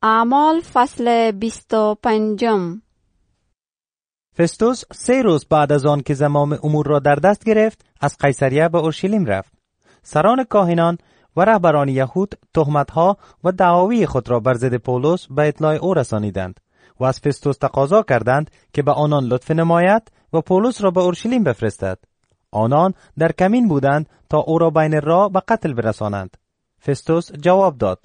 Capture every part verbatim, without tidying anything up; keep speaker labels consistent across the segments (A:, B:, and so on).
A: اعمال فصل بیست و پنجم.
B: فستوس سه روز بعد از آن که زمام امور را در دست گرفت از قیصریه به اورشلیم رفت. سران کاهنان و رهبران یهود تهمت‌ها و دعاوی خود را بر ضد پولس به اطلاع او رسانیدند و از فستوس تقاضا کردند که به آنان لطف نماید و پولس را به اورشلیم بفرستد. آنان در کمین بودند تا او را بین راه به قتل برسانند. فستوس جواب داد: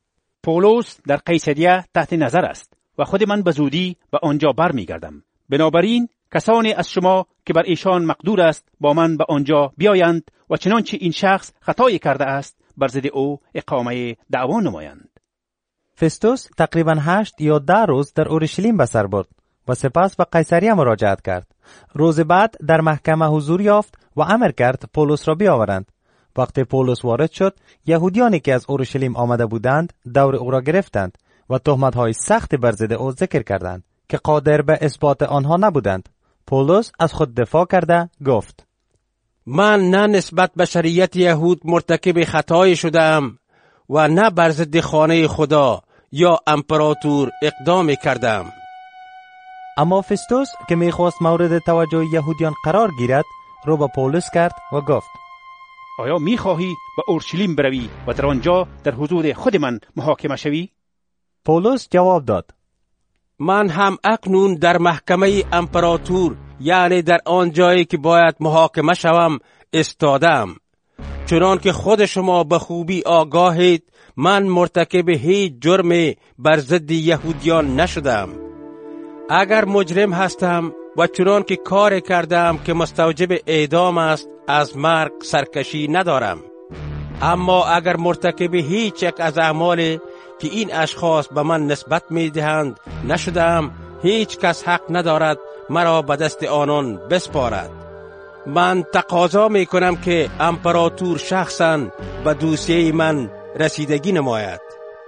C: پولس در قیصریه تحت نظر است و خود من به زودی به آنجا برمیگردم. بنابراین کسانی از شما که بر ایشان مقدور است با من به آنجا بیایند و چنانچه این شخص خطایی کرده است بر ضد او اقامه دعوا نمایند.
B: فستوس تقریبا هشت یا ده روز در اورشلیم به سر برد و سپس به قیصریه مراجعت کرد. روز بعد در محکمه حضور یافت و امر کرد پولس را بیاورند. وقتی پولس وارد شد، یهودیانی که از اورشلیم آمده بودند دور او را گرفتند و تهمت‌های سخت بر ضد او ذکر کردند که قادر به اثبات آنها نبودند. پولس از خود دفاع کرده گفت:
D: من نه نسبت به شریعت یهود مرتکب خطایی شدم و نه بر ضد خانه خدا یا امپراتور اقدام کردم.
B: اما فستوس که میخواست مورد توجه یهودیان قرار گیرد رو به پولس کرد و گفت:
C: آیا میخواهی به اورشلیم بروی و در آنجا در حضور خود من محاکمه شوی؟
B: پولس جواب داد:
D: من هم اکنون در محکمه امپراتور، یعنی در آن جایی که باید محاکمه شوم، استادم. چنان که خود شما به خوبی آگاهید، من مرتکب هیچ جرمی بر ضد یهودیان نشدم. اگر مجرم هستم و چنان که کار کردم که مستوجب اعدام است، از مرگ سرکشی ندارم. اما اگر مرتکب هیچ یک از اعمالی که این اشخاص به من نسبت می دهند نشدم، هیچ کس حق ندارد مرا به دست آنان بسپارد. من تقاضا می کنم که امپراتور شخصاً به دوسیه من رسیدگی نماید.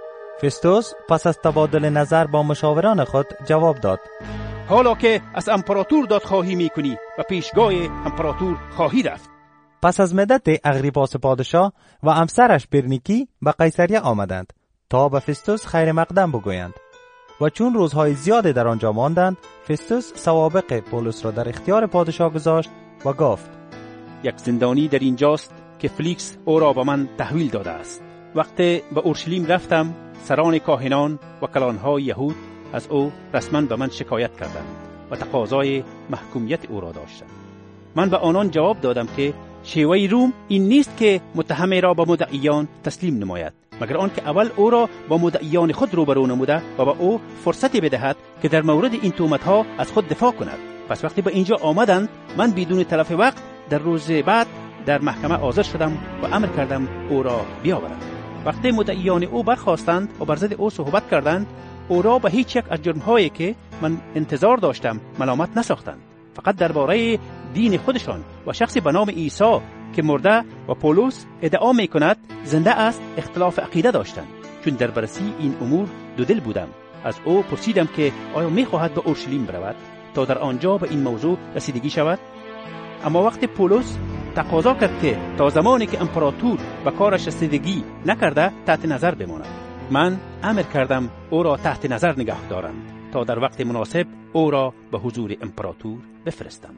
B: فستوس پس از تبادل نظر با مشاوران خود جواب داد:
C: حالا که از امپراتور دادخواهی می کنی و پیشگاه امپراتور خواهی رفت.
B: پس از مدت اغریپاس پادشاه و همسرش برنیکی به قیصریه آمدند تا به فستوس خیر مقدم بگویند و چون روزهای زیاده در آنجا ماندند، فستوس سوابق پولس را در اختیار پادشاه گذاشت و گفت:
C: یک زندانی در اینجاست که فلیکس او را به من تحویل داده است. وقتی به اورشلیم رفتم، سران کاهنان و کلانهای یهود از او رسما به من شکایت کردند و تقاضای محکومیت او را داشتند. من به آنان جواب دادم که شیوه روم این نیست که متهم را به مدعیان تسلیم نماید، مگر آنکه اول او را با مدعیان خود روبرو نموده و به او فرصتی بدهد که در مورد این تهمت‌ها از خود دفاع کند. پس وقتی به اینجا آمدند، من بدون تلف وقت در روز بعد در محکمه حاضر شدم و امر کردم او را بیاورند. وقتی مدعیان او برخاستند و بر ضد او صحبت کردند، او را به هیچ یک از جرم‌هایی که من انتظار داشتم ملامت نساختند. فقط درباره دین خودشان و شخصی به نام عیسی که مرده و پولس ادعا می‌کند زنده است اختلاف عقیده داشتند. چون در بررسی این امور دو دل بودم، از او پرسیدم که آیا می‌خواهد به اورشلیم برود تا در آنجا به این موضوع رسیدگی شود. اما وقتی پولس تقاضا کرد که تا زمانی که امپراتور به کارش رسیدگی نکرده تحت نظر بماند، من امر کردم او را تحت نظر نگاه دارند تا در وقت مناسب او را به حضور امپراتور بفرستم.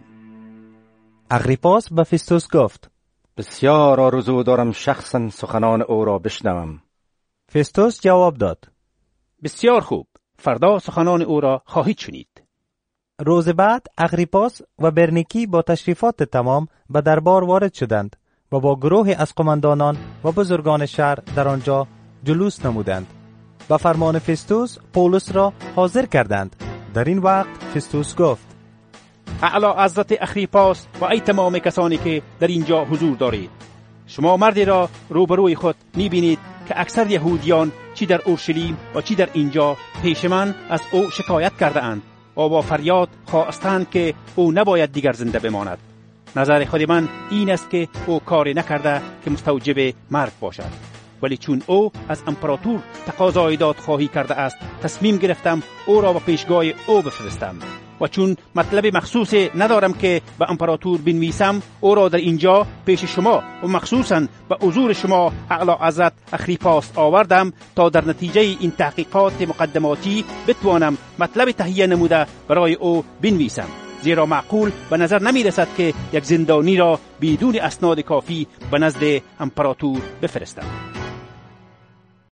B: اغریپاس به فستوس گفت:
E: بسیار آرزو دارم شخصا سخنان او را بشنوم.
B: فستوس جواب داد:
C: بسیار خوب، فردا سخنان او را خواهید شنید.
B: روز بعد اغریپاس و برنیکی با تشریفات تمام به دربار وارد شدند و با گروهی از قماندانان و بزرگان شهر در آنجا جلوس نمودند. به فرمان فستوس پولس را حاضر کردند. در این وقت فستوس گفت:
C: اعلی حضرت اغریپاس و ای تمام کسانی که در اینجا حضور دارید، شما مردی را روبروی خود می‌بینید که اکثر یهودیان چی در اورشلیم و چی در اینجا پیش من از او شکایت کرده اند و با فریاد خواستند که او نباید دیگر زنده بماند. نظر خود من این است که او کاری نکرده که مستوجب مرگ باشد، ولی چون او از امپراتور تقاضای دادخواهی کرده است، تصمیم گرفتم او را به پیشگاه او بفرستم. و چون مطلب مخصوص ندارم که به امپراتور بنویسم، او را در اینجا پیش شما و مخصوصا به حضور شما اعلی حضرت اخریپاس آوردم تا در نتیجه این تحقیقات مقدماتی بتوانم مطلب تهیه نموده برای او بنویسم، زیرا معقول به نظر نمی رسد که یک زندانی را بدون اسناد کافی به نزد امپراتور بفرستم.